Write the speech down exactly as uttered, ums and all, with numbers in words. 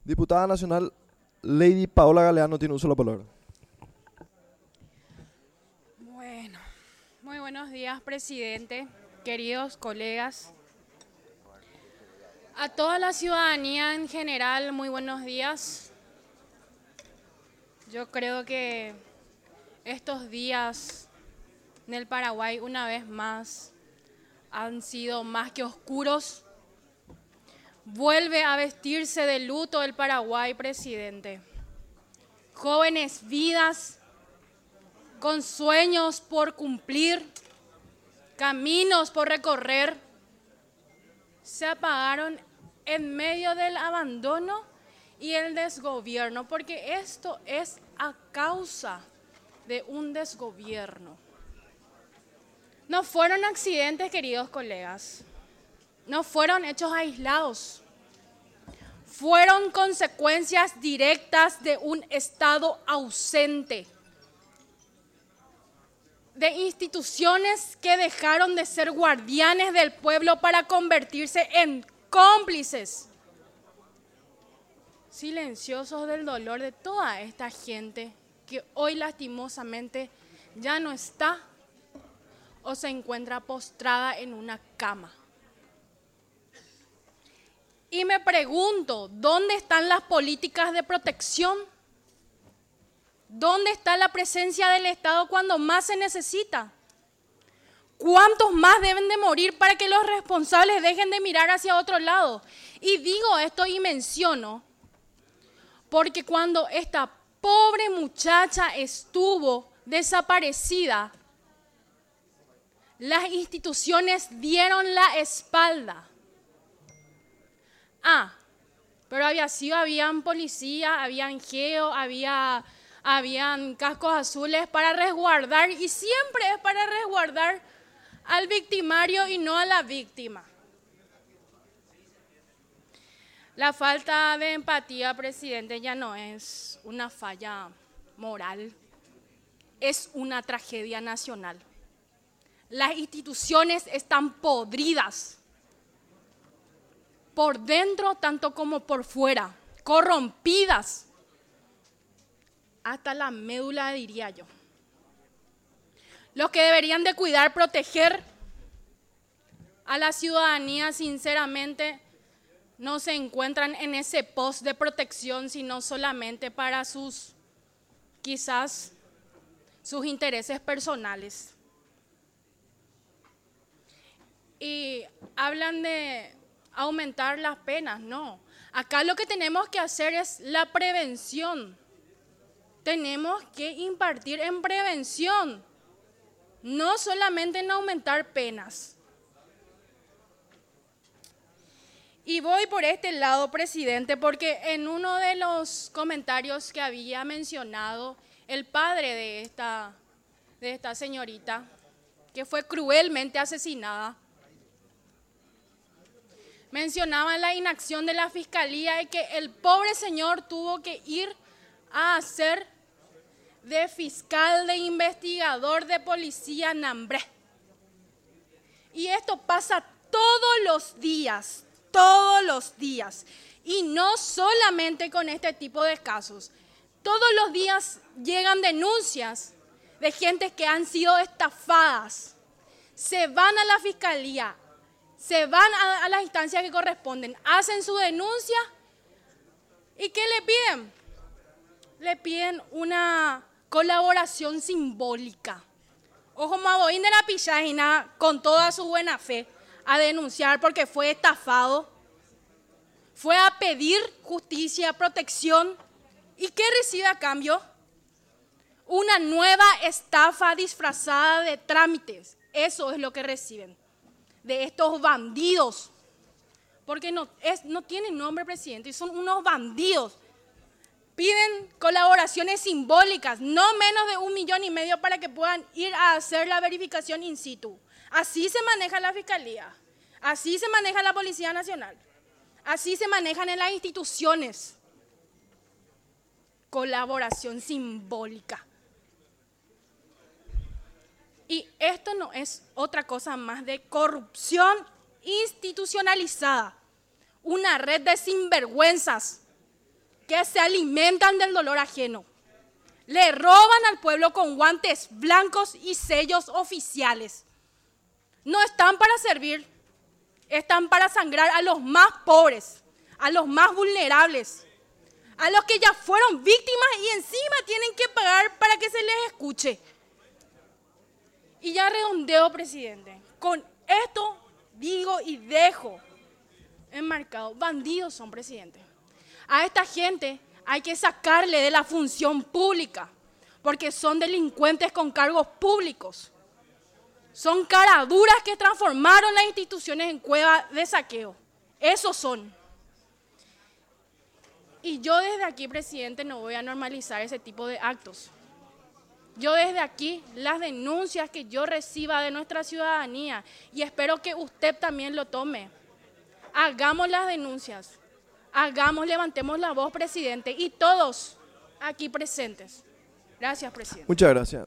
Diputada nacional Lady Paola Galeano tiene uso de la palabra. Bueno, muy buenos días, presidente, queridos colegas. A toda la ciudadanía en general, muy buenos días. Yo creo que estos días en el Paraguay, una vez más, han sido más que oscuros. Vuelve a vestirse de luto el Paraguay, presidente. Jóvenes vidas con sueños por cumplir, caminos por recorrer, se apagaron en medio del abandono y el desgobierno, porque esto es a causa de un desgobierno. No fueron accidentes, queridos colegas. No fueron hechos aislados, fueron consecuencias directas de un Estado ausente, de instituciones que dejaron de ser guardianes del pueblo para convertirse en cómplices silenciosos del dolor de toda esta gente que hoy lastimosamente ya no está o se encuentra postrada en una cama. Y me pregunto, ¿dónde están las políticas de protección? ¿Dónde está la presencia del Estado cuando más se necesita? ¿Cuántos más deben de morir para que los responsables dejen de mirar hacia otro lado? Y digo esto y menciono, porque cuando esta pobre muchacha estuvo desaparecida, las instituciones dieron la espalda. Ah, pero había sido, habían policía, habían geo, había, habían cascos azules para resguardar, y siempre es para resguardar al victimario y no a la víctima. La falta de empatía, presidente, ya no es una falla moral, es una tragedia nacional. Las instituciones están podridas, por dentro tanto como por fuera, corrompidas, hasta la médula, diría yo. Los que deberían de cuidar, proteger a la ciudadanía, sinceramente, no se encuentran en ese post de protección, sino solamente para sus, quizás, sus intereses personales. Y hablan de aumentar las penas, no. Acá lo que tenemos que hacer es la prevención. Tenemos que impartir en prevención, no solamente en aumentar penas. Y voy por este lado, presidente, porque en uno de los comentarios que había mencionado el padre de esta, de esta señorita, que fue cruelmente asesinada, mencionaba la inacción de la fiscalía y que el pobre señor tuvo que ir a hacer de fiscal, de investigador, de policía Nambré. Y esto pasa todos los días, todos los días. Y no solamente con este tipo de casos. Todos los días llegan denuncias de gente que han sido estafadas. Se van a la fiscalía, se van a, a las instancias que corresponden, hacen su denuncia y ¿qué le piden? Le piden una colaboración simbólica. Ojo, Maboín de la Pichagina, con toda su buena fe, a denunciar porque fue estafado, fue a pedir justicia, protección. ¿Y qué recibe a cambio? Una nueva estafa disfrazada de trámites. Eso es lo que reciben de estos bandidos, porque no, es, no tienen nombre, presidente, y son unos bandidos. Piden colaboraciones simbólicas, no menos de un millón y medio para que puedan ir a hacer la verificación in situ. Así se maneja la Fiscalía, así se maneja la Policía Nacional, así se manejan en las instituciones. Colaboración simbólica. Y esto no es otra cosa más de corrupción institucionalizada, una red de sinvergüenzas que se alimentan del dolor ajeno. Le roban al pueblo con guantes blancos y sellos oficiales. No están para servir, están para sangrar a los más pobres, a los más vulnerables, a los que ya fueron víctimas y encima tienen que pagar para que se les escuche. Y ya redondeo, presidente. Con esto digo y dejo enmarcado, bandidos son, presidente. A esta gente hay que sacarle de la función pública, porque son delincuentes con cargos públicos. Son caraduras que transformaron las instituciones en cueva de saqueo. Esos son. Y yo desde aquí, presidente, no voy a normalizar ese tipo de actos. Yo desde aquí, las denuncias que yo reciba de nuestra ciudadanía, y espero que usted también lo tome, hagamos las denuncias, hagamos, levantemos la voz, presidente, y todos aquí presentes. Gracias, presidente. Muchas gracias.